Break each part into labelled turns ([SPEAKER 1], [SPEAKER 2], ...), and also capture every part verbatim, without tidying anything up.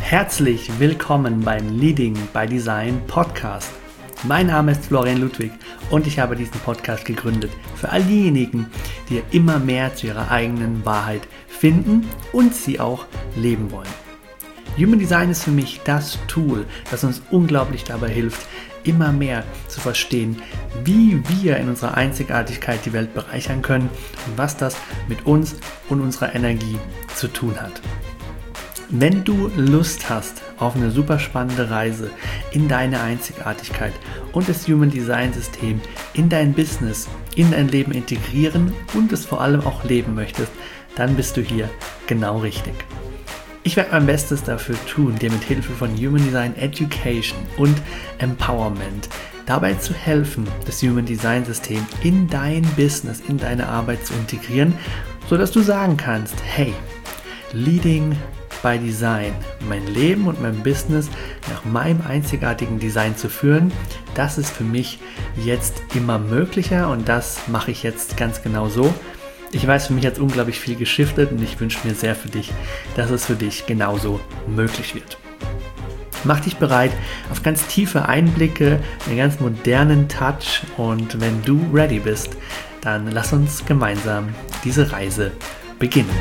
[SPEAKER 1] Herzlich willkommen beim Leading by Design Podcast. Mein Name ist Florian Ludwig und ich habe diesen Podcast gegründet für all diejenigen, die immer mehr zu ihrer eigenen Wahrheit finden und sie auch leben wollen. Human Design ist für mich das Tool, das uns unglaublich dabei hilft, immer mehr zu verstehen, wie wir in unserer Einzigartigkeit die Welt bereichern können und was das mit uns und unserer Energie zu tun hat. Wenn du Lust hast auf eine super spannende Reise in deine Einzigartigkeit und das Human Design System in dein Business, in dein Leben integrieren und es vor allem auch leben möchtest, dann bist du hier genau richtig. Ich werde mein Bestes dafür tun, dir mit Hilfe von Human Design Education und Empowerment dabei zu helfen, das Human Design System in dein Business, in deine Arbeit zu integrieren, sodass du sagen kannst, hey, Leading by Design, mein Leben und mein Business nach meinem einzigartigen Design zu führen, das ist für mich jetzt immer möglicher und das mache ich jetzt ganz genau so. Ich weiß, für mich hat es unglaublich viel geschiftet und ich wünsche mir sehr für dich, dass es für dich genauso möglich wird. Mach dich bereit auf ganz tiefe Einblicke, einen ganz modernen Touch und wenn du ready bist, dann lass uns gemeinsam diese Reise beginnen.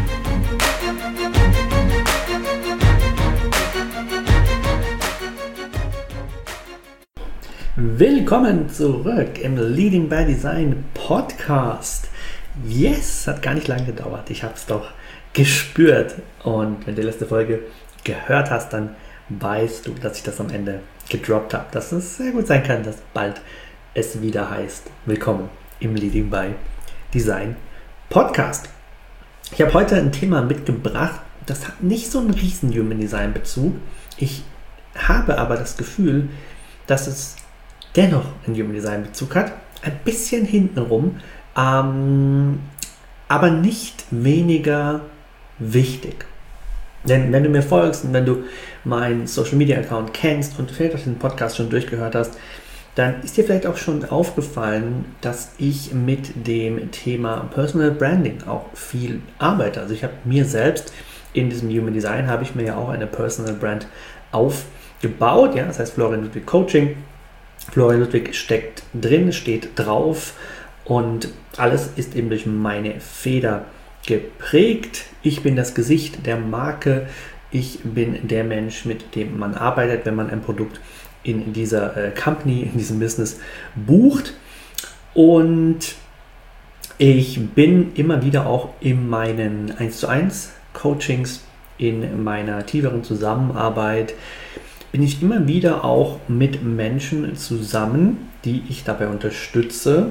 [SPEAKER 1] Willkommen zurück im Leading by Design Podcast. Yes, hat gar nicht lange gedauert. Ich habe es doch gespürt. Und wenn du die letzte Folge gehört hast, dann weißt du, dass ich das am Ende gedroppt habe. Dass es sehr gut sein kann, dass bald es wieder heißt, willkommen im Leading by Design Podcast. Ich habe heute ein Thema mitgebracht, das hat nicht so einen riesen Human Design Bezug. Ich habe aber das Gefühl, dass es dennoch einen Human Design Bezug hat, ein bisschen hintenrum, ähm, aber nicht weniger wichtig. Denn wenn du mir folgst und wenn du meinen Social Media Account kennst und vielleicht auch den Podcast schon durchgehört hast, dann ist dir vielleicht auch schon aufgefallen, dass ich mit dem Thema Personal Branding auch viel arbeite. Also ich habe mir selbst in diesem Human Design habe ich mir ja auch eine Personal Brand aufgebaut, ja, das heißt Florian Ludwig Coaching. Florian Ludwig steckt drin, steht drauf und alles ist eben durch meine Feder geprägt. Ich bin das Gesicht der Marke, ich bin der Mensch, mit dem man arbeitet, wenn man ein Produkt in dieser äh, Company, in diesem Business bucht. Und ich bin immer wieder auch in meinen eins zu eins Coachings, in meiner tieferen Zusammenarbeit, bin ich immer wieder auch mit Menschen zusammen, die ich dabei unterstütze,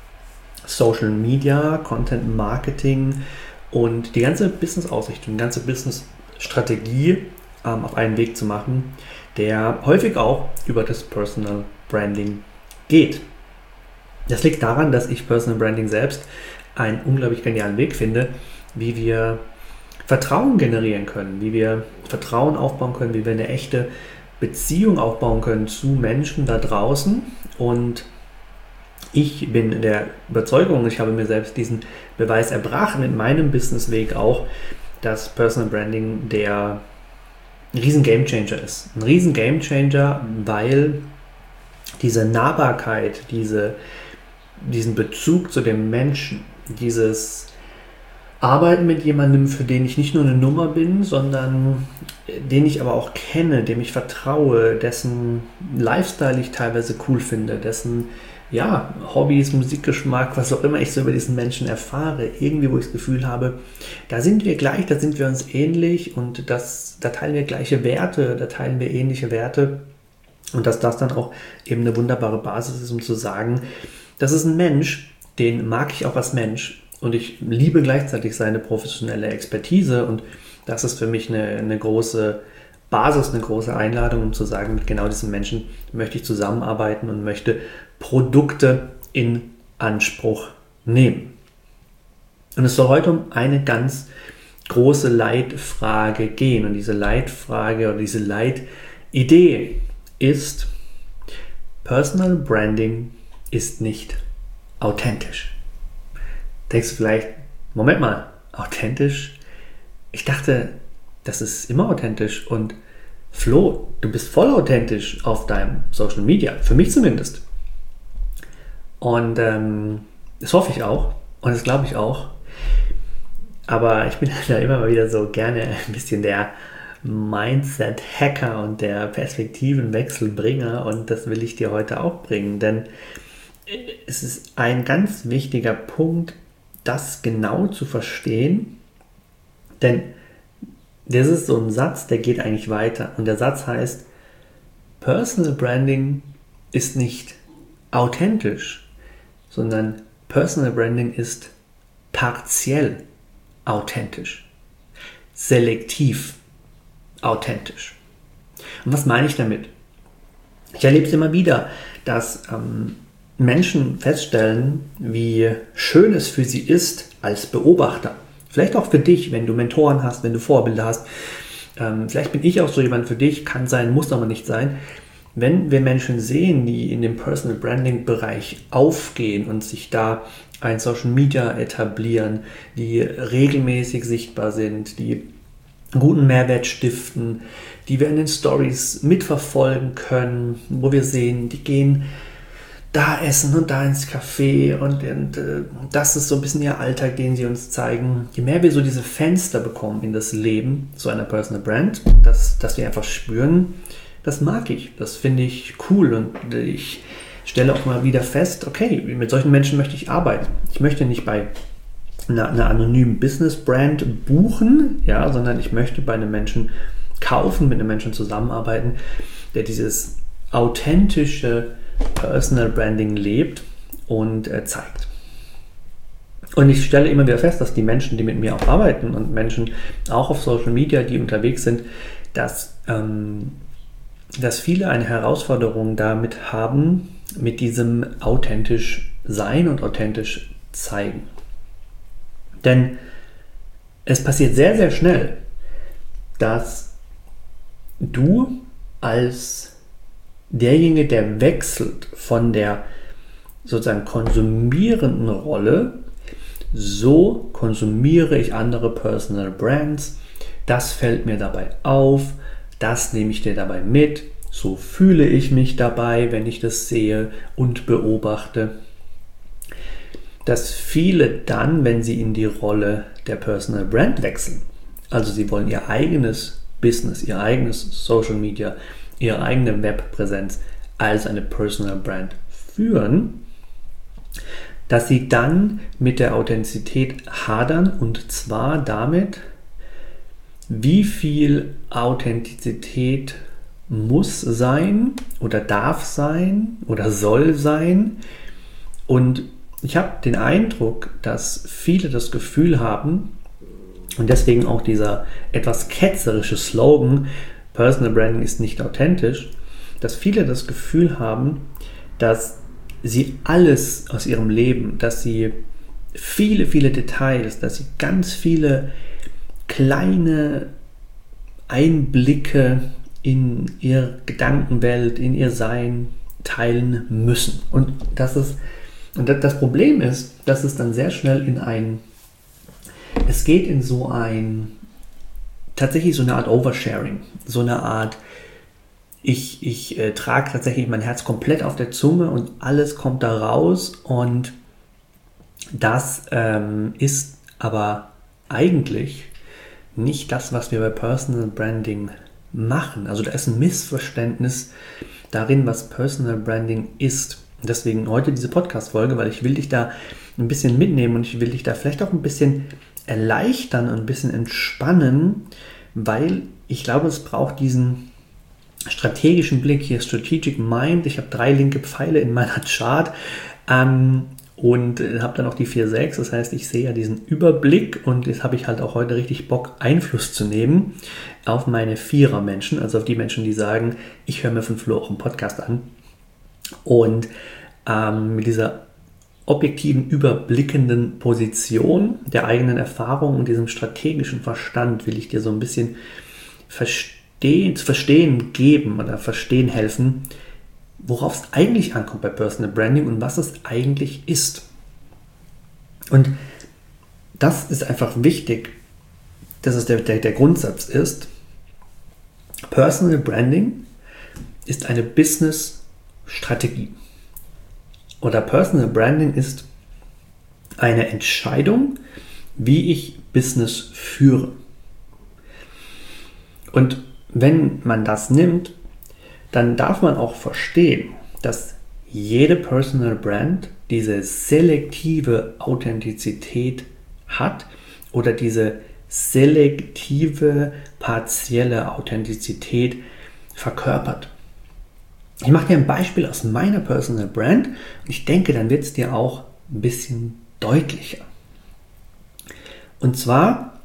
[SPEAKER 1] Social Media, Content Marketing und die ganze Business-Ausrichtung, die ganze Business-Strategie ähm, auf einen Weg zu machen, der häufig auch über das Personal Branding geht. Das liegt daran, dass ich Personal Branding selbst einen unglaublich genialen Weg finde, wie wir Vertrauen generieren können, wie wir Vertrauen aufbauen können, wie wir eine echte Beziehung aufbauen können zu Menschen da draußen. Und ich bin der Überzeugung, ich habe mir selbst diesen Beweis erbracht mit meinem Businessweg auch, dass Personal Branding der ein riesen Gamechanger ist. Ein riesen Gamechanger, weil diese Nahbarkeit, diese, diesen Bezug zu dem Menschen, dieses Arbeiten mit jemandem, für den ich nicht nur eine Nummer bin, sondern den ich aber auch kenne, dem ich vertraue, dessen Lifestyle ich teilweise cool finde, dessen ja, Hobbys, Musikgeschmack, was auch immer ich so über diesen Menschen erfahre, irgendwie, wo ich das Gefühl habe, da sind wir gleich, da sind wir uns ähnlich und das, da teilen wir gleiche Werte, da teilen wir ähnliche Werte und dass das dann auch eben eine wunderbare Basis ist, um zu sagen, das ist ein Mensch, den mag ich auch als Mensch. Und ich liebe gleichzeitig seine professionelle Expertise und das ist für mich eine, eine große Basis, eine große Einladung, um zu sagen, mit genau diesen Menschen möchte ich zusammenarbeiten und möchte Produkte in Anspruch nehmen. Und es soll heute um eine ganz große Leitfrage gehen und diese Leitfrage oder diese Leitidee ist, Personal Branding ist nicht authentisch. Denkst du vielleicht, Moment mal, authentisch? Ich dachte, das ist immer authentisch und Flo, du bist voll authentisch auf deinem Social Media, für mich zumindest. Und ähm, das hoffe ich auch und das glaube ich auch. Aber ich bin da immer mal wieder so gerne ein bisschen der Mindset-Hacker und der Perspektivenwechselbringer, und das will ich dir heute auch bringen, denn es ist ein ganz wichtiger Punkt, das genau zu verstehen, denn das ist so ein Satz, der geht eigentlich weiter, und der Satz heißt: Personal Branding ist nicht authentisch, sondern Personal Branding ist partiell authentisch, selektiv authentisch. Und was meine ich damit? Ich erlebe es immer wieder, dass ähm, Menschen feststellen, wie schön es für sie ist als Beobachter. Vielleicht auch für dich, wenn du Mentoren hast, wenn du Vorbilder hast. Ähm, vielleicht bin ich auch so jemand für dich, kann sein, muss aber nicht sein. Wenn wir Menschen sehen, die in dem Personal Branding Bereich aufgehen und sich da ein Social Media etablieren, die regelmäßig sichtbar sind, die guten Mehrwert stiften, die wir in den Stories mitverfolgen können, wo wir sehen, die gehen da essen und da ins Café, und, und äh, das ist so ein bisschen ihr Alltag, den sie uns zeigen. Je mehr wir so diese Fenster bekommen in das Leben so einer Personal Brand, dass, dass wir einfach spüren, das mag ich, das finde ich cool, und ich stelle auch mal wieder fest, okay, mit solchen Menschen möchte ich arbeiten. Ich möchte nicht bei einer, einer anonymen Business-Brand buchen, ja, sondern ich möchte bei einem Menschen kaufen, mit einem Menschen zusammenarbeiten, der dieses authentische Personal Branding lebt und äh, zeigt. Und ich stelle immer wieder fest, dass die Menschen, die mit mir auch arbeiten, und Menschen auch auf Social Media, die unterwegs sind, dass, ähm, dass viele eine Herausforderung damit haben, mit diesem authentisch sein und authentisch zeigen. Denn es passiert sehr, sehr schnell, dass du als derjenige, der wechselt von der sozusagen konsumierenden Rolle, so konsumiere ich andere Personal Brands, das fällt mir dabei auf, das nehme ich dir dabei mit, so fühle ich mich dabei, wenn ich das sehe und beobachte, dass viele dann, wenn sie in die Rolle der Personal Brand wechseln, also sie wollen ihr eigenes Business, ihr eigenes Social Media, ihre eigene Webpräsenz als eine Personal Brand führen, dass sie dann mit der Authentizität hadern, und zwar damit, wie viel Authentizität muss sein oder darf sein oder soll sein. Und ich habe den Eindruck, dass viele das Gefühl haben, und deswegen auch dieser etwas ketzerische Slogan, Personal Branding ist nicht authentisch, dass viele das Gefühl haben, dass sie alles aus ihrem Leben, dass sie viele, viele Details, dass sie ganz viele kleine Einblicke in ihre Gedankenwelt, in ihr Sein teilen müssen. Und das ist, und das Problem ist, dass es dann sehr schnell in ein, es geht in so ein, tatsächlich so eine Art Oversharing, so eine Art, ich, ich äh, trage tatsächlich mein Herz komplett auf der Zunge und alles kommt da raus, und das ähm, ist aber eigentlich nicht das, was wir bei Personal Branding machen. Also da ist ein Missverständnis darin, was Personal Branding ist. Deswegen heute diese Podcast-Folge, weil ich will dich da ein bisschen mitnehmen, und ich will dich da vielleicht auch ein bisschen erleichtern und ein bisschen entspannen, weil ich glaube, es braucht diesen strategischen Blick hier, Strategic Mind. Ich habe drei linke Pfeile in meiner Chart ähm, und habe dann auch die vier sechs. Das heißt, ich sehe ja diesen Überblick, und jetzt habe ich halt auch heute richtig Bock, Einfluss zu nehmen auf meine Vierer-Menschen, also auf die Menschen, die sagen, ich höre mir von Flo auch einen Podcast an. Und ähm, mit dieser objektiven, überblickenden Position der eigenen Erfahrung und diesem strategischen Verstand will ich dir so ein bisschen verstehen, zu verstehen geben oder verstehen helfen, worauf es eigentlich ankommt bei Personal Branding und was es eigentlich ist. Und das ist einfach wichtig, dass es der, der, der Grundsatz ist, Personal Branding ist eine Business-Strategie. Oder Personal Branding ist eine Entscheidung, wie ich Business führe. Und wenn man das nimmt, dann darf man auch verstehen, dass jede Personal Brand diese selektive Authentizität hat oder diese selektive partielle Authentizität verkörpert. Ich mache dir ein Beispiel aus meiner Personal Brand und ich denke, dann wird es dir auch ein bisschen deutlicher. Und zwar,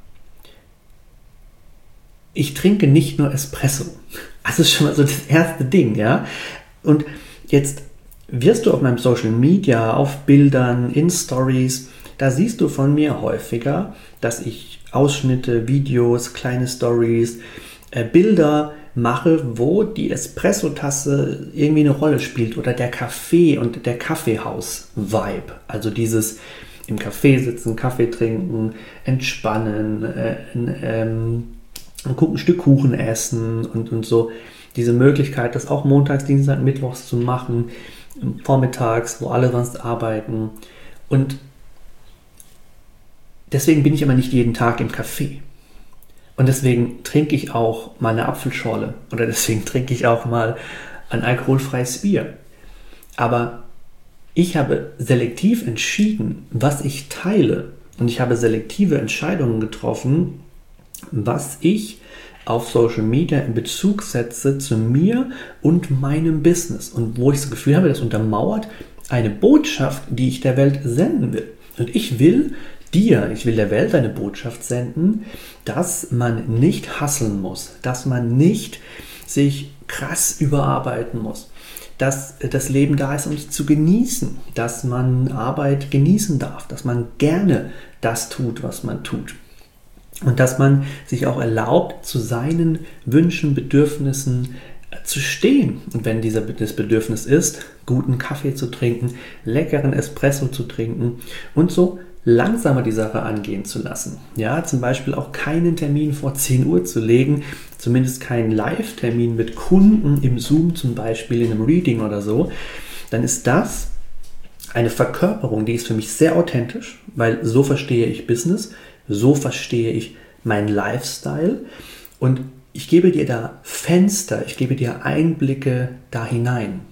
[SPEAKER 1] ich trinke nicht nur Espresso. Das ist schon mal so das erste Ding, ja. Und jetzt wirst du auf meinem Social Media, auf Bildern, in Stories, da siehst du von mir häufiger, dass ich Ausschnitte, Videos, kleine Stories, äh, Bilder mache, wo die Espresso-Tasse irgendwie eine Rolle spielt oder der Kaffee und der Kaffeehaus-Vibe. Also dieses im Café sitzen, Kaffee trinken, entspannen, äh, ähm, ein Stück Kuchen essen und, und so. Diese Möglichkeit, das auch montags, Dienstag, Mittwochs zu machen, vormittags, wo alle sonst arbeiten. Und deswegen bin ich aber nicht jeden Tag im Café. Und deswegen trinke ich auch mal eine Apfelschorle oder deswegen trinke ich auch mal ein alkoholfreies Bier. Aber ich habe selektiv entschieden, was ich teile. Und ich habe selektive Entscheidungen getroffen, was ich auf Social Media in Bezug setze zu mir und meinem Business. Und wo ich das Gefühl habe, das untermauert eine Botschaft, die ich der Welt senden will. Und ich will dir, ich will der Welt eine Botschaft senden, dass man nicht hustlen muss, dass man nicht sich krass überarbeiten muss, dass das Leben da ist, um es zu genießen, dass man Arbeit genießen darf, dass man gerne das tut, was man tut. Und dass man sich auch erlaubt, zu seinen Wünschen, Bedürfnissen zu stehen. Und wenn dieser das Bedürfnis ist, guten Kaffee zu trinken, leckeren Espresso zu trinken und so langsamer die Sache angehen zu lassen. Ja, zum Beispiel auch keinen Termin vor zehn Uhr zu legen, zumindest keinen Live-Termin mit Kunden im Zoom zum Beispiel, in einem Reading oder so, dann ist das eine Verkörperung, die ist für mich sehr authentisch, weil so verstehe ich Business, so verstehe ich meinen Lifestyle und ich gebe dir da Fenster, ich gebe dir Einblicke da hinein.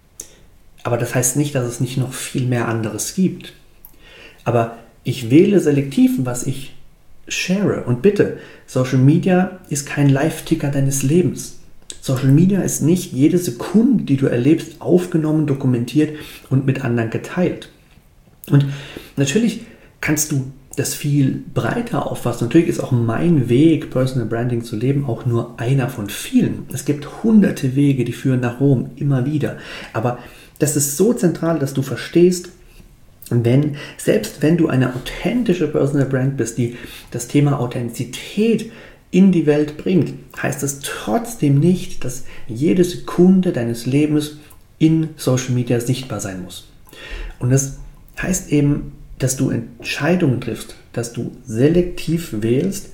[SPEAKER 1] Aber das heißt nicht, dass es nicht noch viel mehr anderes gibt. Aber ich wähle selektiv, was ich share. Und bitte, Social Media ist kein Live-Ticker deines Lebens. Social Media ist nicht jede Sekunde, die du erlebst, aufgenommen, dokumentiert und mit anderen geteilt. Und natürlich kannst du das viel breiter auffassen. Natürlich ist auch mein Weg, Personal Branding zu leben, auch nur einer von vielen. Es gibt hunderte Wege, die führen nach Rom, immer wieder. Aber das ist so zentral, dass du verstehst, wenn, selbst wenn du eine authentische Personal Brand bist, die das Thema Authentizität in die Welt bringt, heißt das trotzdem nicht, dass jede Sekunde deines Lebens in Social Media sichtbar sein muss. Und das heißt eben, dass du Entscheidungen triffst, dass du selektiv wählst,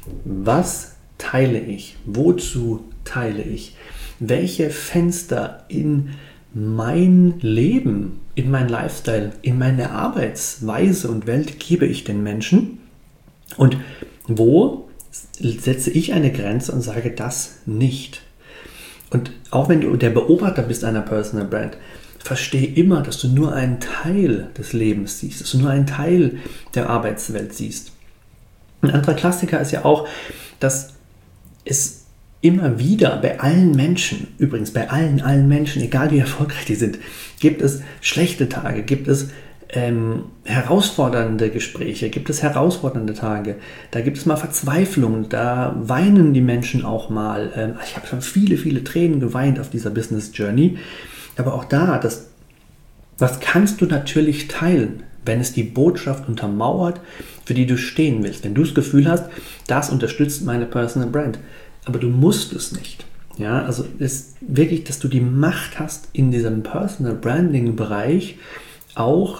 [SPEAKER 1] was teile ich, wozu teile ich, welche Fenster in mein Leben, in mein Lifestyle, in meine Arbeitsweise und Welt gebe ich den Menschen und wo setze ich eine Grenze und sage das nicht. Und auch wenn du der Beobachter bist einer Personal Brand, verstehe immer, dass du nur einen Teil des Lebens siehst, dass du nur einen Teil der Arbeitswelt siehst. Ein anderer Klassiker ist ja auch, dass es immer wieder bei allen Menschen, übrigens bei allen, allen Menschen, egal wie erfolgreich die sind, gibt es schlechte Tage, gibt es ähm, herausfordernde Gespräche, gibt es herausfordernde Tage, da gibt es mal Verzweiflung, da weinen die Menschen auch mal. Ähm, ich habe schon viele, viele Tränen geweint auf dieser Business Journey, aber auch da, das, das kannst du natürlich teilen, wenn es die Botschaft untermauert, für die du stehen willst. Wenn du das Gefühl hast, das unterstützt meine Personal Brand. Aber du musst es nicht. Ja, also ist wirklich, dass du die Macht hast, in diesem Personal Branding Bereich auch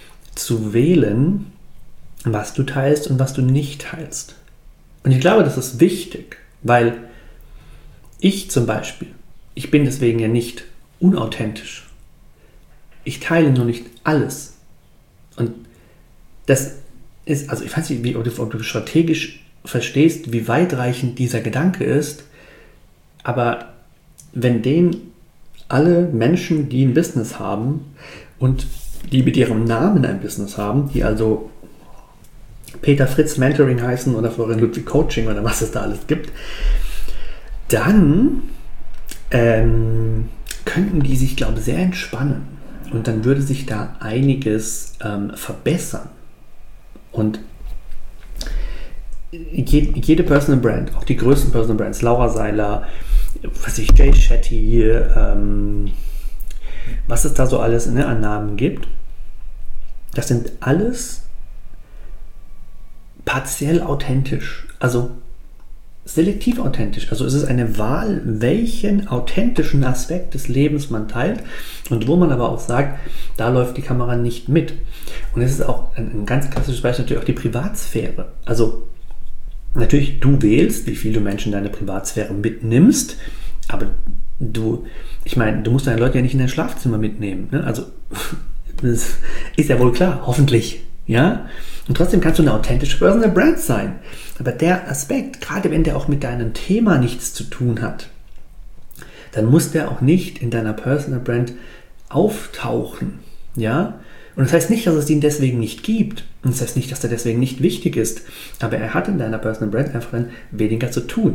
[SPEAKER 1] zu wählen, was du teilst und was du nicht teilst. Und ich glaube, das ist wichtig, weil Ich zum Beispiel, ich bin deswegen ja nicht unauthentisch. Ich teile nur nicht alles. Und das ist, also ich weiß nicht, wie, ob, du, ob du strategisch verstehst, wie weitreichend dieser Gedanke ist, aber wenn den alle Menschen, die ein Business haben und die mit ihrem Namen ein Business haben, die also Peter Fritz Mentoring heißen oder Florian Ludwig Coaching oder was es da alles gibt, dann ähm, könnten die sich, glaube ich, sehr entspannen und dann würde sich da einiges ähm, verbessern. Und je, jede Personal Brand, auch die größten Personal Brands, Laura Seiler, was ich, Jay Shetty, ähm, was es da so alles, ne, an Namen gibt, das sind alles partiell authentisch, also selektiv authentisch. Also es ist eine Wahl, welchen authentischen Aspekt des Lebens man teilt und wo man aber auch sagt, da läuft die Kamera nicht mit. Und es ist auch ein, ein ganz klassisches Beispiel, natürlich auch die Privatsphäre. Also natürlich, du wählst, wie viel du Menschen in deine Privatsphäre mitnimmst, aber du, ich meine, du musst deine Leute ja nicht in dein Schlafzimmer mitnehmen. Ne? Also das ist ja wohl klar, hoffentlich. Ja? Und trotzdem kannst du eine authentische Personal Brand sein. Aber der Aspekt, gerade wenn der auch mit deinem Thema nichts zu tun hat, dann muss der auch nicht in deiner Personal Brand auftauchen. Ja? Und das heißt nicht, dass es ihn deswegen nicht gibt. Und das heißt nicht, dass der deswegen nicht wichtig ist. Aber er hat in deiner Personal Brand einfach dann weniger zu tun.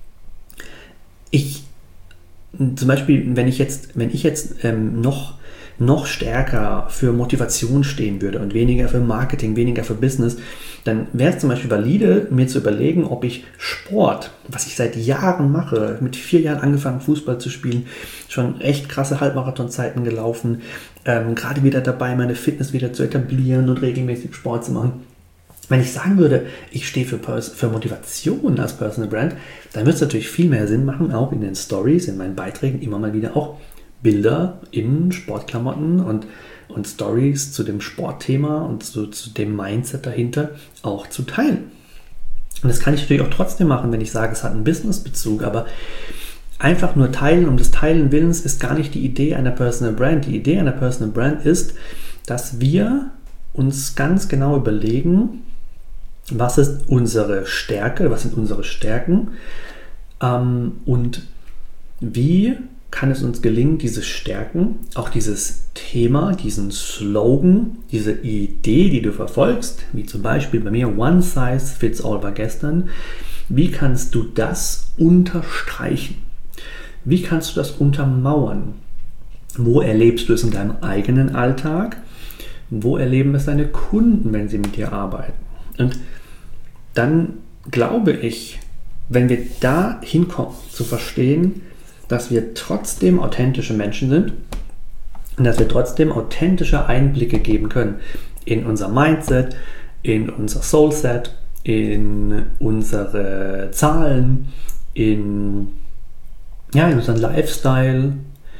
[SPEAKER 1] Ich, zum Beispiel, wenn ich jetzt, wenn ich jetzt ähm, noch noch stärker für Motivation stehen würde und weniger für Marketing, weniger für Business, dann wäre es zum Beispiel valide, mir zu überlegen, ob ich Sport, was ich seit Jahren mache, mit vier Jahren angefangen Fußball zu spielen, schon echt krasse Halbmarathonzeiten gelaufen, ähm, gerade wieder dabei, meine Fitness wieder zu etablieren und regelmäßig Sport zu machen. Wenn ich sagen würde, ich stehe für, Pers- für Motivation als Personal Brand, dann würde es natürlich viel mehr Sinn machen, auch in den Stories, in meinen Beiträgen immer mal wieder auch Bilder in Sportklamotten und, und Stories zu dem Sportthema und zu, zu dem Mindset dahinter auch zu teilen. Und das kann ich natürlich auch trotzdem machen, wenn ich sage, es hat einen Business-Bezug, aber einfach nur teilen um des Teilen Willens ist gar nicht die Idee einer Personal Brand. Die Idee einer Personal Brand ist, dass wir uns ganz genau überlegen, was ist unsere Stärke, was sind unsere Stärken ähm, und wie kann es uns gelingen, diese Stärken, auch dieses Thema, diesen Slogan, diese Idee, die du verfolgst, wie zum Beispiel bei mir One Size Fits All war gestern, wie kannst du das unterstreichen? Wie kannst du das untermauern? Wo erlebst du es in deinem eigenen Alltag? Wo erleben es deine Kunden, wenn sie mit dir arbeiten? Und dann glaube ich, wenn wir da hinkommen, zu verstehen, dass wir trotzdem authentische Menschen sind und dass wir trotzdem authentische Einblicke geben können in unser Mindset, in unser Soulset, in unsere Zahlen, in, ja, in unseren Lifestyle,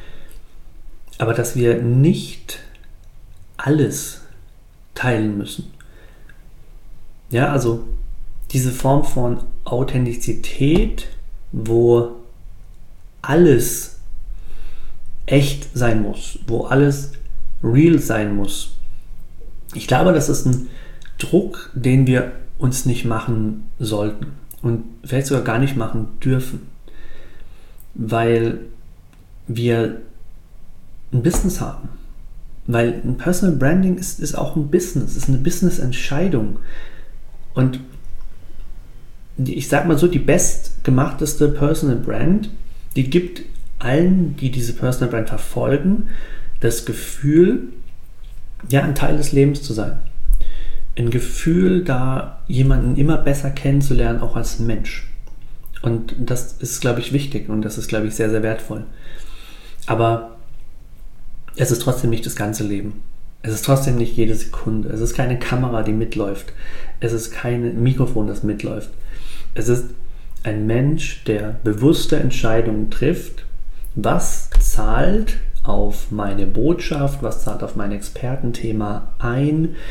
[SPEAKER 1] aber dass wir nicht alles teilen müssen. Ja, also diese Form von Authentizität, wo alles echt sein muss, wo alles real sein muss. Ich glaube, das ist ein Druck, den wir uns nicht machen sollten und vielleicht sogar gar nicht machen dürfen, weil wir ein Business haben. Weil ein Personal Branding ist, ist auch ein Business, ist eine Business-Entscheidung. Und die, ich sag mal so, die bestgemachteste Personal Brand, die gibt allen, die diese Personal Brand verfolgen, das Gefühl, ja, ein Teil des Lebens zu sein. Ein Gefühl, da jemanden immer besser kennenzulernen, auch als Mensch. Und das ist, glaube ich, wichtig und das ist, glaube ich, sehr, sehr wertvoll. Aber es ist trotzdem nicht das ganze Leben. Es ist trotzdem nicht jede Sekunde. Es ist keine Kamera, die mitläuft. Es ist kein Mikrofon, das mitläuft. Es ist ein Mensch, der bewusste Entscheidungen trifft, was zahlt auf meine Botschaft, was zahlt auf mein Expertenthema ein,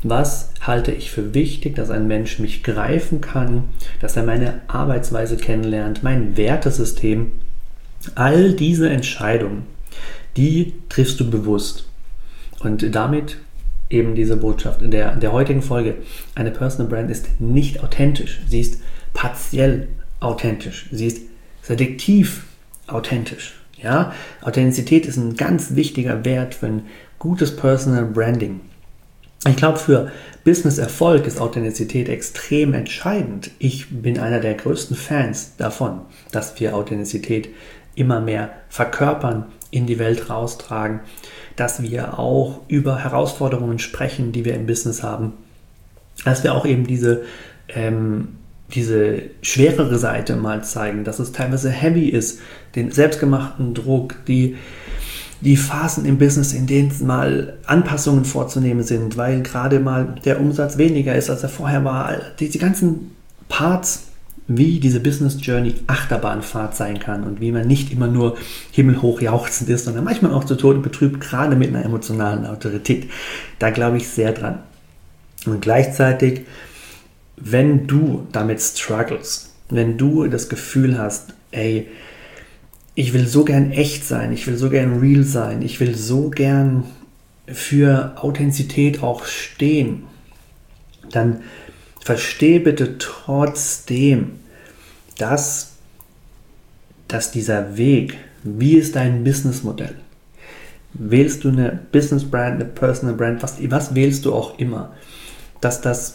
[SPEAKER 1] Was halte ich für wichtig, dass ein Mensch mich greifen kann, dass er meine Arbeitsweise kennenlernt, mein Wertesystem. All diese Entscheidungen, die triffst du bewusst. Und damit eben diese Botschaft in der, der heutigen Folge. Eine Personal Brand ist nicht authentisch. Sie ist partiell authentisch. Sie ist selektiv authentisch. Ja? Authentizität ist ein ganz wichtiger Wert für ein gutes Personal Branding. Ich glaube, für Business-Erfolg ist Authentizität extrem entscheidend. Ich bin einer der größten Fans davon, dass wir Authentizität immer mehr verkörpern, in die Welt raustragen, dass wir auch über Herausforderungen sprechen, die wir im Business haben, dass wir auch eben diese, ähm, diese schwerere Seite mal zeigen, dass es teilweise heavy ist, den selbstgemachten Druck, die, die Phasen im Business, in denen mal Anpassungen vorzunehmen sind, weil gerade mal der Umsatz weniger ist, als er vorher war. Diese ganzen Parts, wie diese Business Journey Achterbahnfahrt sein kann und wie man nicht immer nur himmelhoch jauchzend ist, sondern manchmal auch zu Tode betrübt, gerade mit einer emotionalen Autorität. Da glaube ich sehr dran. Und gleichzeitig, wenn du damit struggles, wenn du das Gefühl hast, ey, ich will so gern echt sein, ich will so gern real sein, ich will so gern für Authentizität auch stehen, dann verstehe bitte trotzdem, dass, dass dieser Weg, wie ist dein Businessmodell? Wählst du eine Business Brand, eine Personal Brand, was, was wählst du auch immer, dass das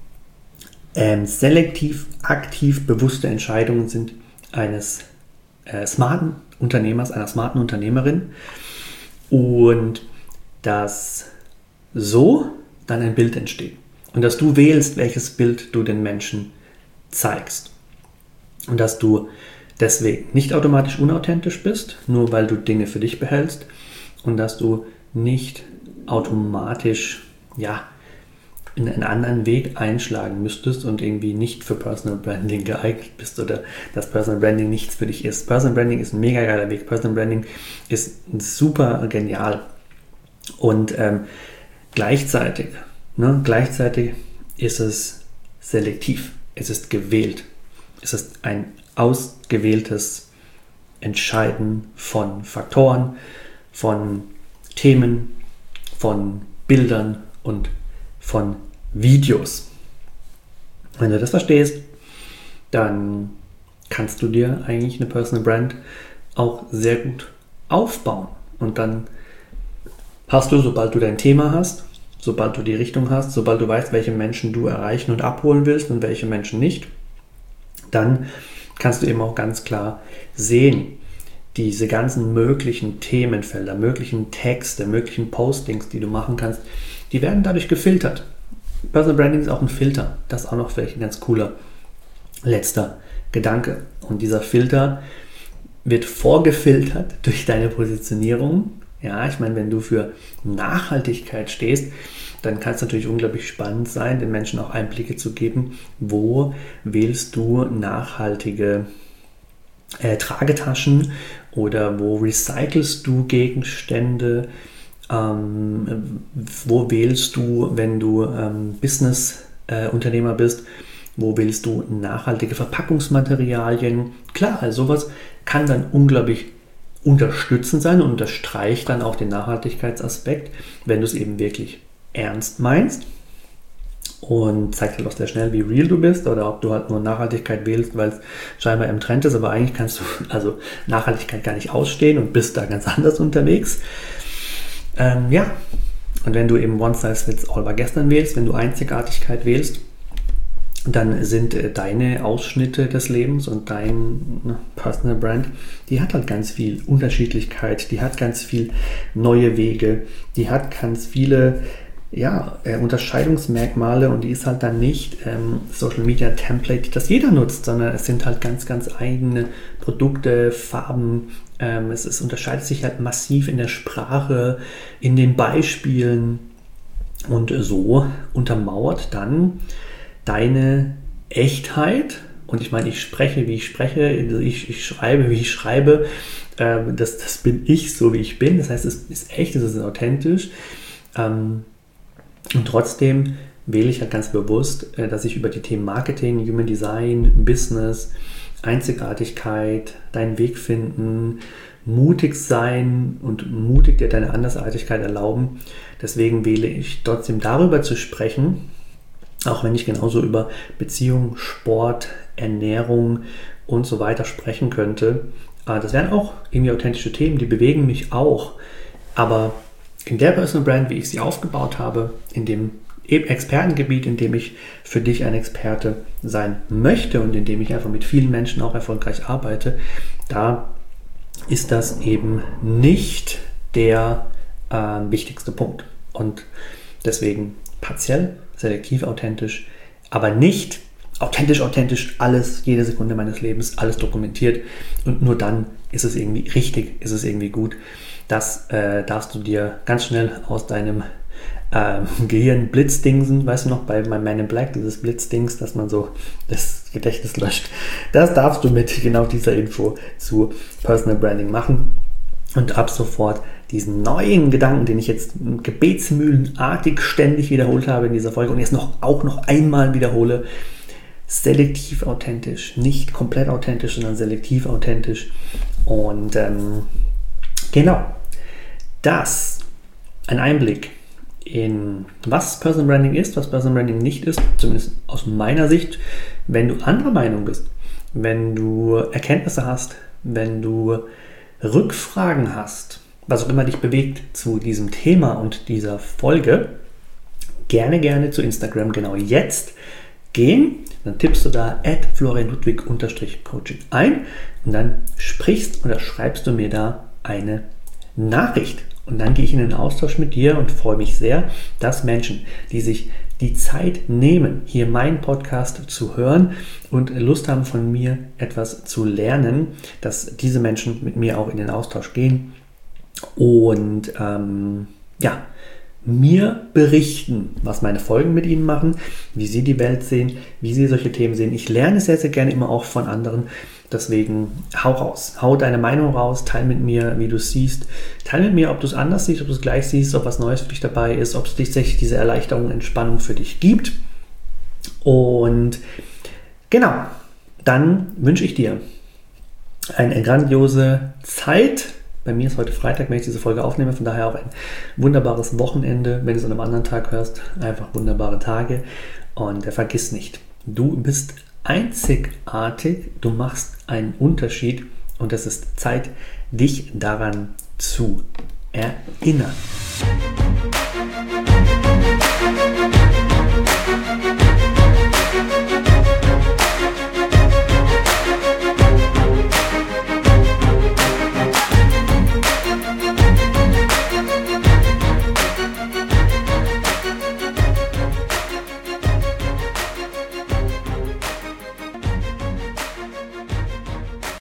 [SPEAKER 1] ähm, selektiv, aktiv bewusste Entscheidungen sind eines äh, smarten Unternehmers, einer smarten Unternehmerin und dass so dann ein Bild entsteht. Und dass du wählst, welches Bild du den Menschen zeigst. Und dass du deswegen nicht automatisch unauthentisch bist, nur weil du Dinge für dich behältst. Und dass du nicht automatisch ja, in einen anderen Weg einschlagen müsstest und irgendwie nicht für Personal Branding geeignet bist oder dass Personal Branding nichts für dich ist. Personal Branding ist ein mega geiler Weg. Personal Branding ist super genial. Und ähm, gleichzeitig Ne? Gleichzeitig ist es selektiv, es ist gewählt, es ist ein ausgewähltes Entscheiden von Faktoren, von Themen, von Bildern und von Videos. Wenn du das verstehst, dann kannst du dir eigentlich eine Personal Brand auch sehr gut aufbauen und dann hast du, sobald du dein Thema hast, sobald du die Richtung hast, sobald du weißt, welche Menschen du erreichen und abholen willst und welche Menschen nicht, dann kannst du eben auch ganz klar sehen, diese ganzen möglichen Themenfelder, möglichen Texte, möglichen Postings, die du machen kannst, die werden dadurch gefiltert. Personal Branding ist auch ein Filter. Das ist auch noch vielleicht ein ganz cooler letzter Gedanke. Und dieser Filter wird vorgefiltert durch deine Positionierung. Ja, ich meine, wenn du für Nachhaltigkeit stehst, dann kann es natürlich unglaublich spannend sein, den Menschen auch Einblicke zu geben, wo wählst du nachhaltige äh, Tragetaschen oder wo recycelst du Gegenstände, ähm, wo wählst du, wenn du ähm, Business-Unternehmer äh, bist, wo wählst du nachhaltige Verpackungsmaterialien. Klar, also sowas kann dann unglaublich unterstützend sein und unterstreicht dann auch den Nachhaltigkeitsaspekt, wenn du es eben wirklich ernst meinst und zeigt halt auch sehr schnell, wie real du bist oder ob du halt nur Nachhaltigkeit wählst, weil es scheinbar im Trend ist, aber eigentlich kannst du also Nachhaltigkeit gar nicht ausstehen und bist da ganz anders unterwegs. Ähm, ja, und wenn du eben One Size Fits All war gestern wählst, wenn du Einzigartigkeit wählst, dann sind äh, deine Ausschnitte des Lebens und dein ne, Personal Brand, die hat halt ganz viel Unterschiedlichkeit, die hat ganz viel neue Wege, die hat ganz viele ja, äh, Unterscheidungsmerkmale und die ist halt dann nicht ähm, Social Media Template, das jeder nutzt, sondern es sind halt ganz, ganz eigene Produkte, Farben, ähm, es, es unterscheidet sich halt massiv in der Sprache, in den Beispielen und so untermauert dann deine Echtheit, und ich meine, ich spreche, wie ich spreche, ich, ich schreibe, wie ich schreibe, ähm, das, das bin ich, so wie ich bin, das heißt, es ist echt, es ist authentisch, ähm, Und trotzdem wähle ich halt ganz bewusst, dass ich über die Themen Marketing, Human Design, Business, Einzigartigkeit, deinen Weg finden, mutig sein und mutig dir deine Andersartigkeit erlauben. Deswegen wähle ich trotzdem darüber zu sprechen, auch wenn ich genauso über Beziehung, Sport, Ernährung und so weiter sprechen könnte. Das wären auch irgendwie authentische Themen, die bewegen mich auch. Aber in der Personal Brand, wie ich sie aufgebaut habe, in dem Expertengebiet, in dem ich für dich ein Experte sein möchte und in dem ich einfach mit vielen Menschen auch erfolgreich arbeite, da ist das eben nicht der äh, wichtigste Punkt. Und deswegen partiell, selektiv authentisch, aber nicht authentisch, authentisch, alles, jede Sekunde meines Lebens, alles dokumentiert und nur dann ist es irgendwie richtig, ist es irgendwie gut. Das äh, darfst du dir ganz schnell aus deinem ähm, Gehirn blitzdingsen, weißt du noch, bei meinem Man in Black, dieses Blitzdings, dass man so das Gedächtnis löscht. Das darfst du mit genau dieser Info zu Personal Branding machen und ab sofort diesen neuen Gedanken, den ich jetzt gebetsmühlenartig ständig wiederholt habe in dieser Folge und jetzt noch, auch noch einmal wiederhole, selektiv authentisch, nicht komplett authentisch, sondern selektiv authentisch. Und ähm, genau, das ein Einblick in was Personal Branding ist, was Personal Branding nicht ist, zumindest aus meiner Sicht. Wenn du anderer Meinung bist, wenn du Erkenntnisse hast, wenn du Rückfragen hast, was auch immer dich bewegt zu diesem Thema und dieser Folge, gerne, gerne zu Instagram genau jetzt gehen. Dann tippst du da at florianludwig Coaching ein und dann sprichst oder schreibst du mir da eine Nachricht. Und dann gehe ich in den Austausch mit dir und freue mich sehr, dass Menschen, die sich die Zeit nehmen, hier meinen Podcast zu hören und Lust haben, von mir etwas zu lernen, dass diese Menschen mit mir auch in den Austausch gehen und ähm, ja, mir berichten, was meine Folgen mit ihnen machen, wie sie die Welt sehen, wie sie solche Themen sehen. Ich lerne sehr, sehr gerne immer auch von anderen. Deswegen hau raus, hau deine Meinung raus, teil mit mir, wie du es siehst. Teil mit mir, ob du es anders siehst, ob du es gleich siehst, ob was Neues für dich dabei ist, ob es tatsächlich diese Erleichterung und Entspannung für dich gibt. Und genau, dann wünsche ich dir eine grandiose Zeit. Bei mir ist heute Freitag, wenn ich diese Folge aufnehme, von daher auch ein wunderbares Wochenende. Wenn du es an einem anderen Tag hörst, einfach wunderbare Tage. Und äh, vergiss nicht, du bist einzigartig, du machst einen Unterschied und es ist Zeit, dich daran zu erinnern.